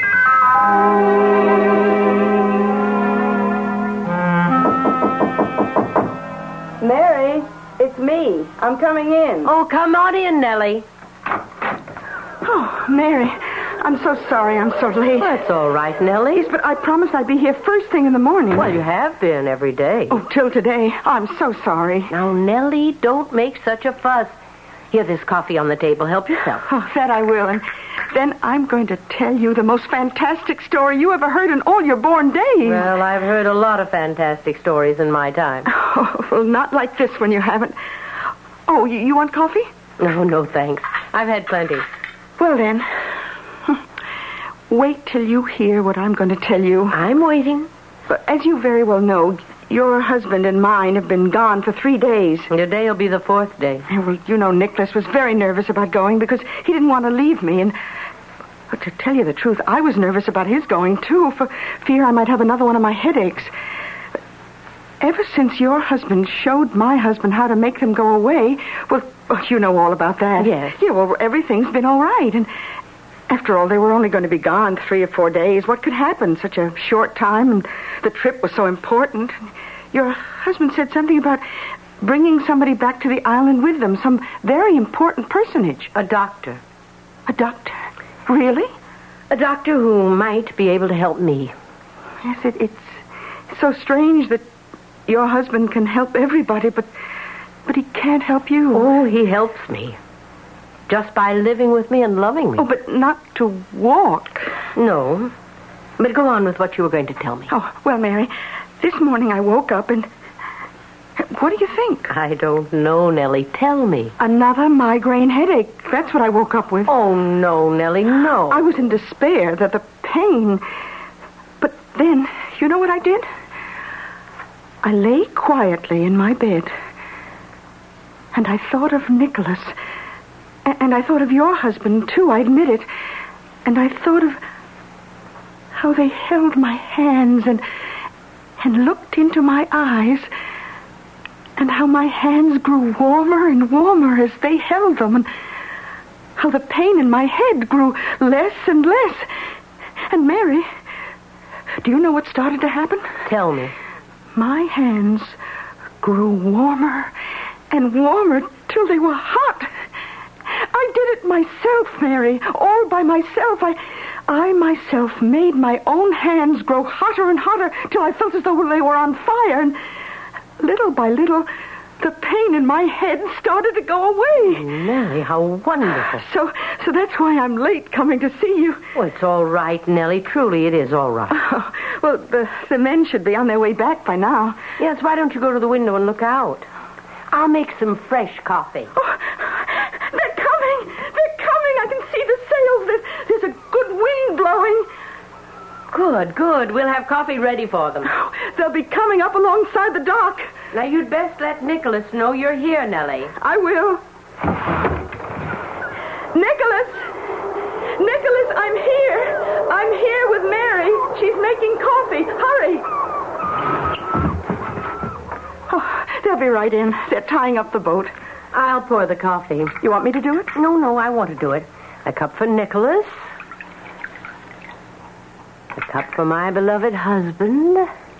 Mary, it's me. I'm coming in. Oh, come on in, Nellie. Oh, Mary, I'm so sorry I'm so late. That's all right, Nellie. Yes, but I promised I'd be here first thing in the morning. Well, you have been every day. Oh, till today. I'm so sorry. Now, Nellie, don't make such a fuss. Here, there's coffee on the table. Help yourself. Oh, that I will. And then I'm going to tell you the most fantastic story you ever heard in all your born days. Well, I've heard a lot of fantastic stories in my time. Oh, well, not like this one you haven't. Oh, you, you want coffee? No, no, thanks. I've had plenty. Well, then, wait till you hear what I'm going to tell you. I'm waiting. But as you very well know, your husband and mine have been gone for three days. Today will be the fourth day. Well, you know, Nicholas was very nervous about going because he didn't want to leave me. And but to tell you the truth, I was nervous about his going, too, for fear I might have another one of my headaches. But ever since your husband showed my husband how to make them go away, well, well you know all about that. Yes. Yeah, well, everything's been all right. And after all, they were only going to be gone three or four days. What could happen? Such a short time, and the trip was so important. Your husband said something about bringing somebody back to the island with them, some very important personage. A doctor. A doctor? Really? A doctor who might be able to help me. Yes, it, it's so strange that your husband can help everybody, but but he can't help you. Oh, he helps me. Just by living with me and loving me. Oh, but not to walk. No. But go on with what you were going to tell me. Oh, well, Mary, this morning I woke up and... What do you think? I don't know, Nellie. Tell me. Another migraine headache. That's what I woke up with. Oh, no, Nellie, no. I was in despair that the pain... But then, you know what I did? I lay quietly in my bed. And I thought of Nicholas... And I thought of your husband, too, I admit it. And I thought of how they held my hands and and looked into my eyes, and how my hands grew warmer and warmer as they held them, and how the pain in my head grew less and less. And Mary, do you know what started to happen? Tell me. My hands grew warmer and warmer till they were hot. I did it myself, Mary, all by myself. I, I myself made my own hands grow hotter and hotter till I felt as though they were on fire. And little by little, the pain in my head started to go away. Nellie, how wonderful. So, so that's why I'm late coming to see you. Well, it's all right, Nellie. Truly, it is all right. Oh, well, the, the men should be on their way back by now. Yes, why don't you go to the window and look out? I'll make some fresh coffee. Oh, they're coming! They're coming! I can see the sails. There's, there's a good wind blowing. Good, good. We'll have coffee ready for them. Oh, they'll be coming up alongside the dock. Now, you'd best let Nicholas know you're here, Nellie. I will. Nicholas! Nicholas, I'm here. I'm here with Mary. She's making coffee. Hurry. Oh, they'll be right in. They're tying up the boat. I'll pour the coffee. You want me to do it? No, no, I want to do it. A cup for Nicholas. A cup for my beloved husband.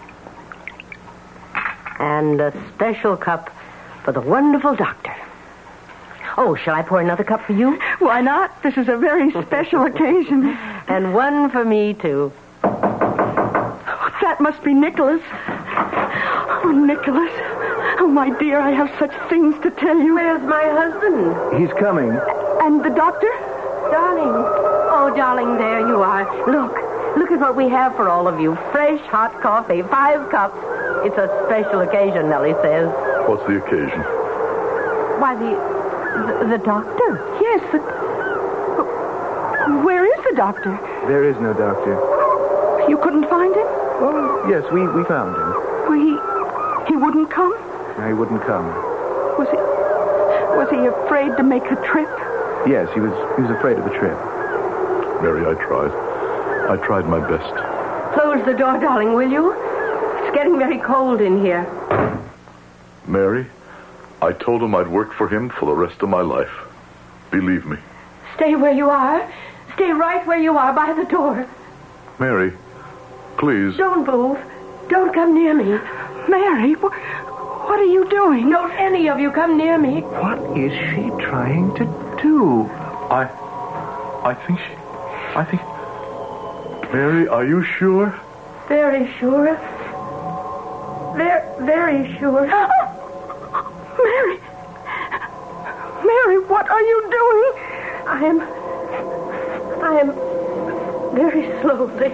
And a special cup for the wonderful doctor. Oh, shall I pour another cup for you? Why not? This is a very special occasion. And one for me, too. Oh, that must be Nicholas. Oh, Nicholas. Oh, my dear, I have such things to tell you. Where's my husband? He's coming. And the doctor? Darling. Oh, darling, there you are. Look. Look at what we have for all of you. Fresh, hot coffee. Five cups. It's a special occasion, Nellie says. What's the occasion? Why, the... The, the doctor? Yes, the... Where is the doctor? There is no doctor. You couldn't find him? Oh, yes, we, we found him. Well, he, he wouldn't come? He wouldn't come. Was he, was he afraid to make a trip? Yes, he was, he was afraid of the trip. Mary, I tried. I tried my best. Close the door, darling, will you? It's getting very cold in here. Mary, I told him I'd work for him for the rest of my life. Believe me. Stay where you are. Stay right where you are by the door. Mary, please. Don't move. Don't come near me. Mary, wh- what are you doing? Don't any of you come near me. What is she trying to do? I... I think she... I think... Mary, are you sure? Very sure. Very, very sure. Mary! Mary, what are you doing? I am... I am very slowly,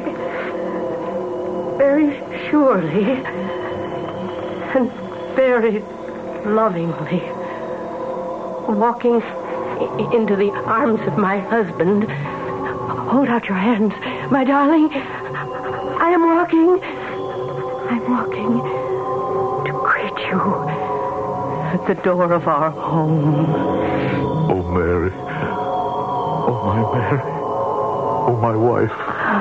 very surely, and very lovingly walking i- into the arms of my husband. Hold out your hands, my darling. I am walking. I'm walking to greet you at the door of our home. Oh, Mary. Oh, my Mary. Oh, my wife.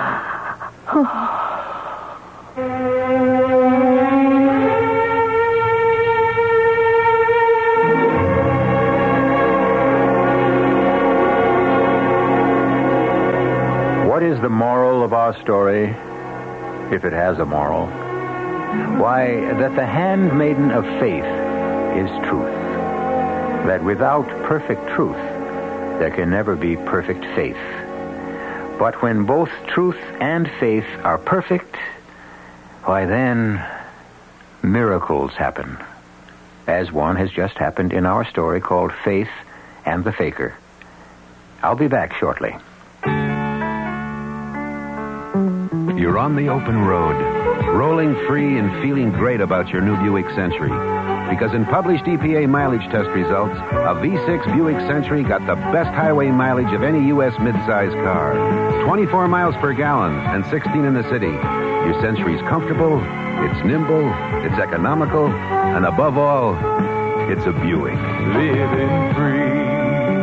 What is the moral of our story, if it has a moral? Why, that the handmaiden of faith is truth. That without perfect truth, there can never be perfect faith. But when both truth and faith are perfect, why then, miracles happen. As one has just happened in our story called Faith and the Faker. I'll be back shortly. You're on the open road, rolling free and feeling great about your new Buick Century. Because in published E P A mileage test results, a V six Buick Century got the best highway mileage of any U S midsize car. twenty-four miles per gallon and sixteen in the city. Your Century's comfortable, it's nimble, it's economical, and above all, it's a Buick. Living free.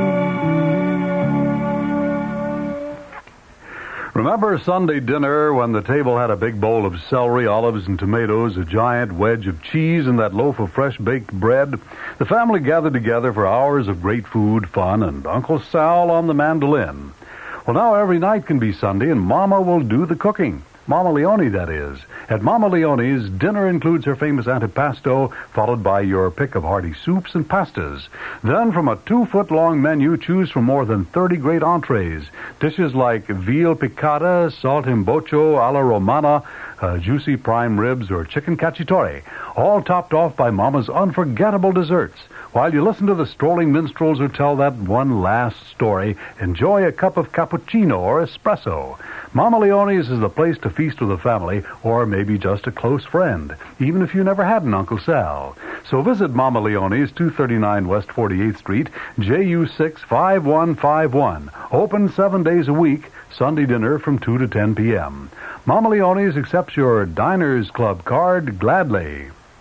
Remember Sunday dinner when the table had a big bowl of celery, olives, and tomatoes, a giant wedge of cheese, and that loaf of fresh baked bread? The family gathered together for hours of great food, fun, and Uncle Sal on the mandolin. Well, now every night can be Sunday, and Mama will do the cooking. Mama Leone, that is. At Mama Leone's, dinner includes her famous antipasto, followed by your pick of hearty soups and pastas. Then, from a two-foot-long menu, choose from more than thirty great entrees. Dishes like veal piccata, salt imbocho, alla romana, uh, juicy prime ribs, or chicken cacciatore, all topped off by Mama's unforgettable desserts. While you listen to the strolling minstrels who tell that one last story, enjoy a cup of cappuccino or espresso. Mama Leone's is the place to feast with a family, or maybe just a close friend, even if you never had an Uncle Sal. So visit Mama Leone's, two thirty-nine West forty-eighth Street, J U six five one five one. Open seven days a week, Sunday dinner from two to ten p.m. Mama Leone's accepts your Diners Club card gladly.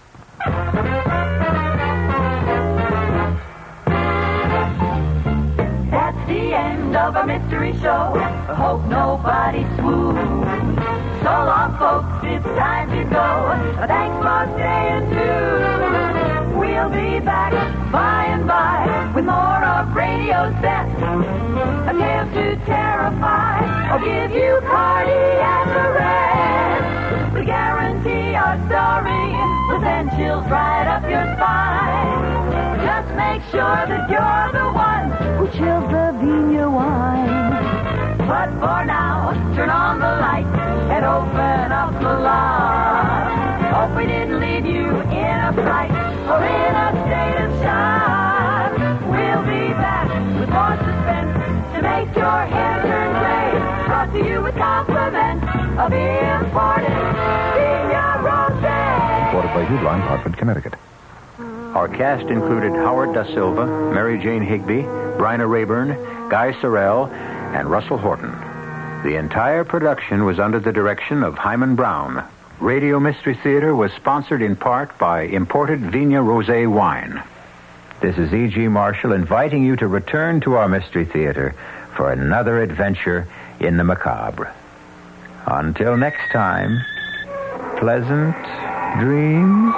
That's the end of our mystery show. I hope nobody swoons. So long, folks, it's time to go. Thanks for staying tuned. We'll be back by and by with more of radio's best. A tale to terrify or give you cardiac arrest. We guarantee our story will send chills right up your spine. Just make sure that you're the one who chills the Vina wine. But for now, turn on the lights and open up the lock. Hope we didn't leave you in a fright or in a state of shock. We'll be back with more suspense to make your hair turn gray. Brought to you with compliments of imported Vina Rosé. Quoted by Hugh Blind, Hartford, Connecticut. Our cast included Howard Da Silva, Mary Jane Higby, Bryna Rayburn, Guy Sorrell, and Russell Horton. The entire production was under the direction of Hyman Brown. Radio Mystery Theater was sponsored in part by imported Vigna Rosé wine. This is E G. Marshall inviting you to return to our Mystery Theater for another adventure in the macabre. Until next time, pleasant dreams.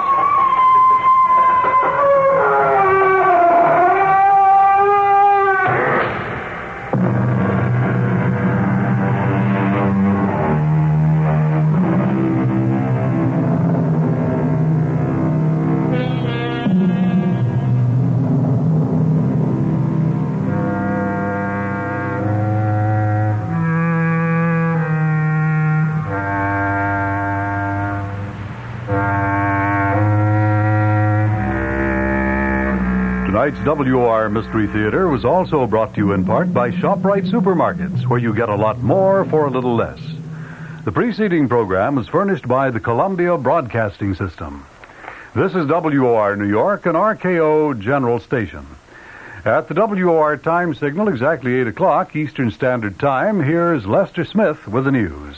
Tonight's W O R Mystery Theater was also brought to you in part by ShopRite Supermarkets, where you get a lot more for a little less. The preceding program was furnished by the Columbia Broadcasting System. This is W O R New York, an R K O General Station. At the W O R time signal, exactly eight o'clock Eastern Standard Time, here's Lester Smith with the news.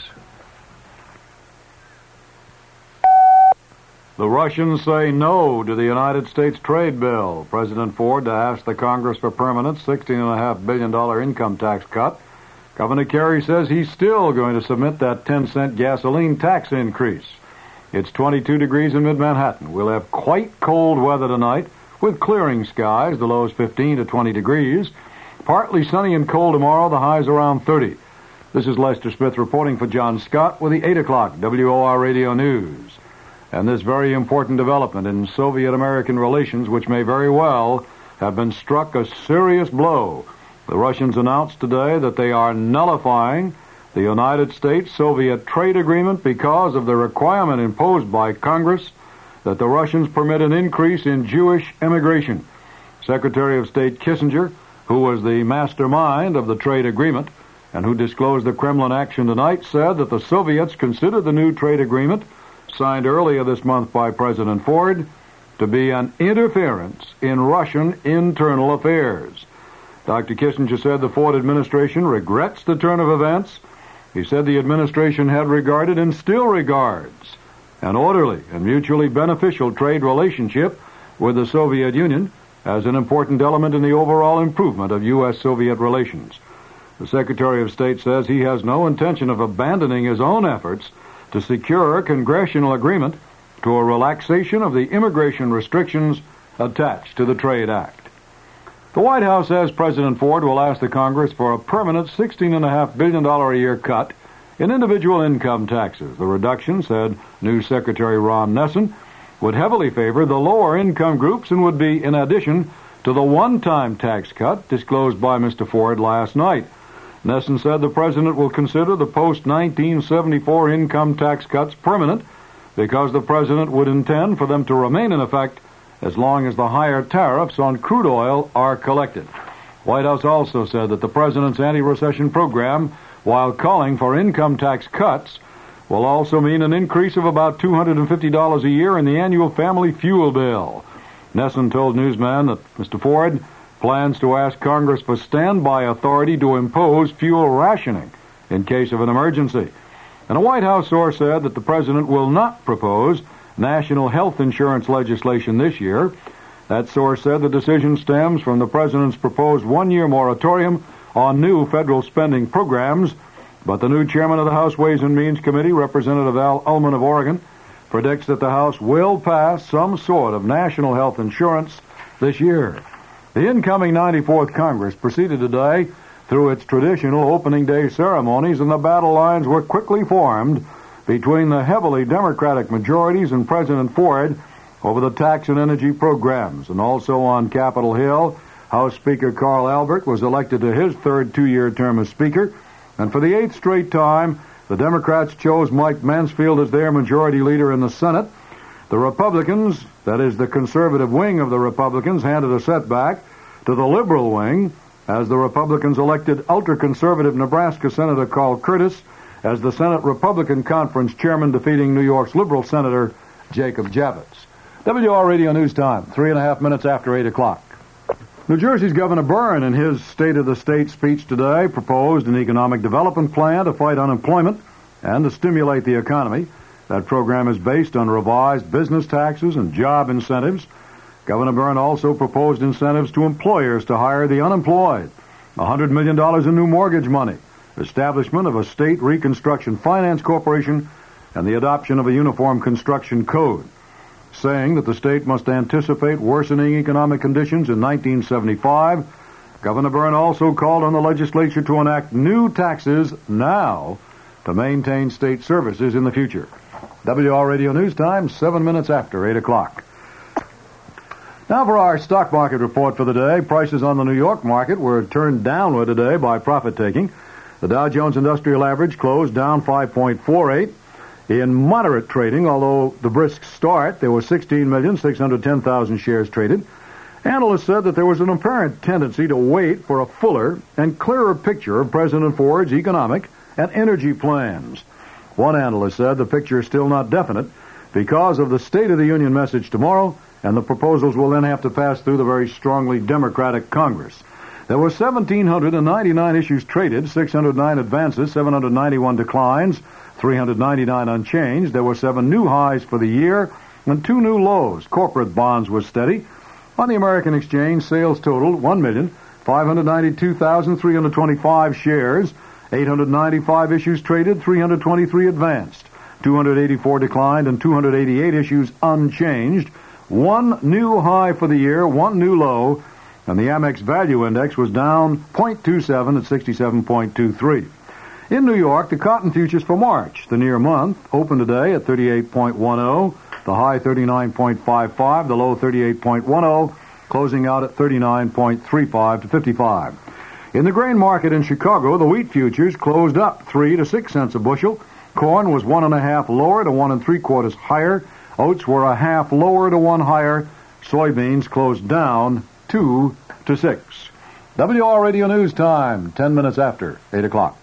The Russians say no to the United States trade bill. President Ford to ask the Congress for permanent sixteen point five billion dollars income tax cut. Governor Kerry says he's still going to submit that ten cent gasoline tax increase. It's twenty-two degrees in mid-Manhattan. We'll have quite cold weather tonight with clearing skies. The low's fifteen to twenty degrees. Partly sunny and cold tomorrow. The high's around thirty. This is Lester Smith reporting for John Scott with the eight o'clock W O R Radio News. And this very important development in Soviet-American relations, which may very well have been struck a serious blow. The Russians announced today that they are nullifying the United States-Soviet trade agreement because of the requirement imposed by Congress that the Russians permit an increase in Jewish immigration. Secretary of State Kissinger, who was the mastermind of the trade agreement and who disclosed the Kremlin action tonight, said that the Soviets consider the new trade agreement signed earlier this month by President Ford to be an interference in Russian internal affairs. Doctor Kissinger said the Ford administration regrets the turn of events. He said the administration had regarded and still regards an orderly and mutually beneficial trade relationship with the Soviet Union as an important element in the overall improvement of U S Soviet relations. The Secretary of State says he has no intention of abandoning his own efforts to secure congressional agreement to a relaxation of the immigration restrictions attached to the Trade Act. The White House says President Ford will ask the Congress for a permanent sixteen point five billion dollars a year cut in individual income taxes. The reduction, said new Secretary Ron Nessen, would heavily favor the lower income groups and would be in addition to the one-time tax cut disclosed by Mister Ford last night. Nessen said the president will consider the post nineteen seventy-four income tax cuts permanent because the president would intend for them to remain in effect as long as the higher tariffs on crude oil are collected. White House also said that the president's anti-recession program, while calling for income tax cuts, will also mean an increase of about two hundred fifty dollars a year in the annual family fuel bill. Nessen told Newsman that Mister Ford plans to ask Congress for standby authority to impose fuel rationing in case of an emergency. And a White House source said that the president will not propose national health insurance legislation this year. That source said the decision stems from the president's proposed one-year moratorium on new federal spending programs, but the new chairman of the House Ways and Means Committee, Representative Al Ullman of Oregon, predicts that the House will pass some sort of national health insurance this year. The incoming ninety-fourth Congress proceeded today through its traditional opening day ceremonies, and the battle lines were quickly formed between the heavily Democratic majorities and President Ford over the tax and energy programs. And also on Capitol Hill, House Speaker Carl Albert was elected to his third two-year term as Speaker. And for the eighth straight time, the Democrats chose Mike Mansfield as their majority leader in the Senate. The Republicans, that is the conservative wing of the Republicans, handed a setback to the liberal wing as the Republicans elected ultra-conservative Nebraska Senator Carl Curtis as the Senate Republican Conference chairman, defeating New York's liberal Senator Jacob Javits. W O R Radio News Time, three and a half minutes after eight o'clock. New Jersey's Governor Byrne, in his State of the State speech today, proposed an economic development plan to fight unemployment and to stimulate the economy. That program is based on revised business taxes and job incentives. Governor Byrne also proposed incentives to employers to hire the unemployed, one hundred million dollars in new mortgage money, establishment of a state reconstruction finance corporation, and the adoption of a uniform construction code. Saying that the state must anticipate worsening economic conditions in nineteen seventy-five, Governor Byrne also called on the legislature to enact new taxes now to maintain state services in the future. W R Radio News Time, seven minutes after eight o'clock. Now for our stock market report for the day. Prices on the New York market were turned downward today by profit-taking. The Dow Jones Industrial Average closed down five point four eight. In moderate trading, although the brisk start, there were sixteen million six hundred ten thousand shares traded. Analysts said that there was an apparent tendency to wait for a fuller and clearer picture of President Ford's economic and energy plans. One analyst said the picture is still not definite because of the State of the Union message tomorrow, and the proposals will then have to pass through the very strongly Democratic Congress. There were one thousand seven hundred ninety-nine issues traded, six hundred nine advances, seven hundred ninety-one declines, three hundred ninety-nine unchanged. There were seven new highs for the year and two new lows. Corporate bonds were steady. On the American exchange, sales totaled one million five hundred ninety-two thousand three hundred twenty-five shares, eight hundred ninety-five issues traded, three hundred twenty-three advanced, two hundred eighty-four declined, and two hundred eighty-eight issues unchanged. One new high for the year, one new low, and the Amex Value Index was down zero point two seven at sixty-seven point two three. In New York, the cotton futures for March, the near month, opened today at thirty-eight point one oh, the high thirty-nine point five five, the low thirty-eight point one oh, closing out at thirty-nine point three five to fifty-five. In the grain market in Chicago, the wheat futures closed up three to six cents a bushel. Corn was one and a half lower to one and three quarters higher. Oats were a half lower to one higher. Soybeans closed down two to six. W R Radio News Time, ten minutes after eight o'clock.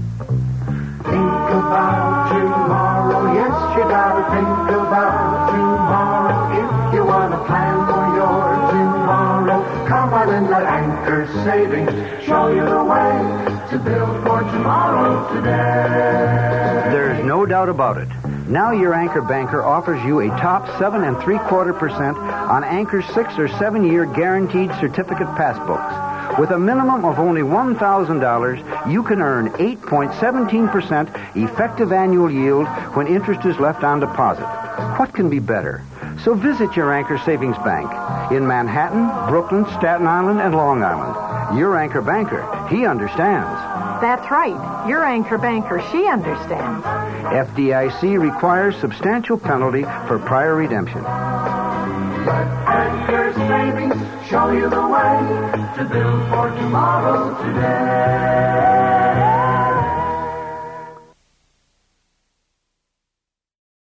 Think about tomorrow, yes, you gotta think about tomorrow. If you want to plan for your tomorrow, come on and let Anchor Savings show you the way to build for tomorrow today. There's no doubt about it. Now your Anchor banker offers you a top seven and three quarter percent on Anchor's six or seven year guaranteed certificate passbooks. With a minimum of only one thousand dollars, you can earn eight point one seven percent effective annual yield when interest is left on deposit. What can be better? So visit your Anchor Savings Bank in Manhattan, Brooklyn, Staten Island, and Long Island. Your Anchor banker, he understands. That's right. Your Anchor banker, she understands. F D I C requires substantial penalty for prior redemption. Let Anchor Savings show you the way to build for tomorrow today.